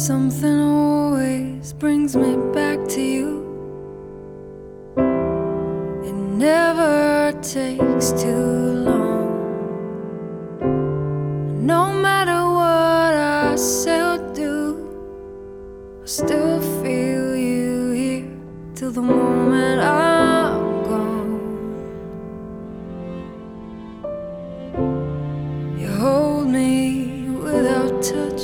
Something always brings me back to you. It never takes too long. No matter what I say or do, I still feel you here till the moment I'm gone. You hold me without touch,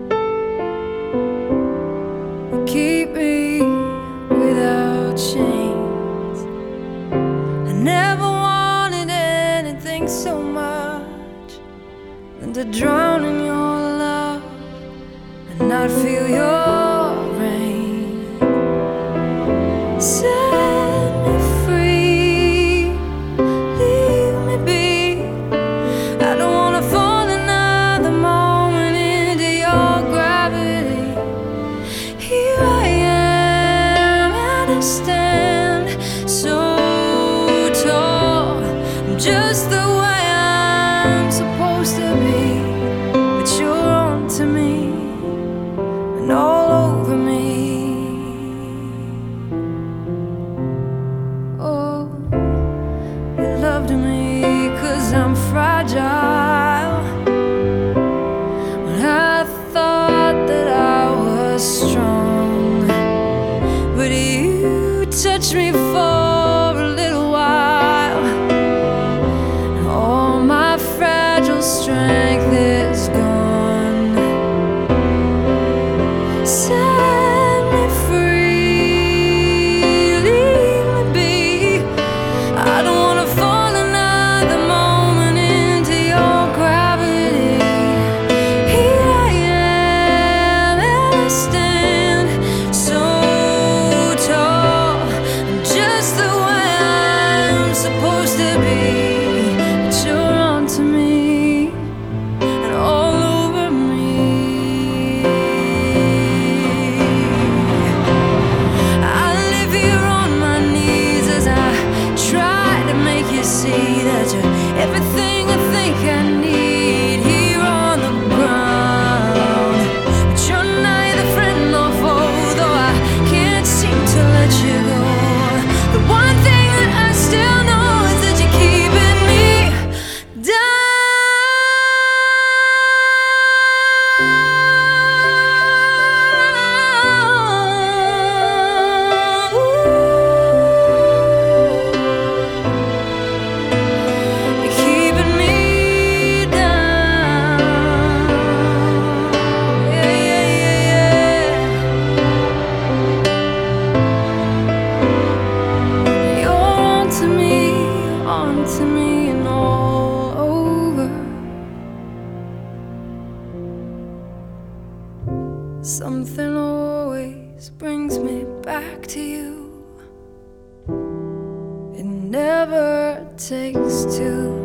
keep me without chains. I never wanted anything so much than to drown in your love and not feel your rain. Set me free, leave me be. I don't wanna fall another moment into your gravity. Here I am and I stand so tall. I'm just the way I'm supposed to be, but you're on to me and all over me. Oh, you loved me 'cause I'm fragile, when I thought that I was strong. But you touched me for a little while, and all my fragile strength is gone. Set me free, leave me be. I don't wanna fall another moment into your gravity. Here I am and I stand so tall. I'm just the way I'm supposed to be, but you're on to me and all over me. I live here on my knees as I try to make you see that you're everything I think I need here on the ground. But you're neither friend nor foe, though I can't seem to let you go. The one thing that I still know is that you're keeping me down. You're keeping me down. Yeah, yeah, yeah, yeah. You're on to me and all over. Something always brings me back to you. It never takes too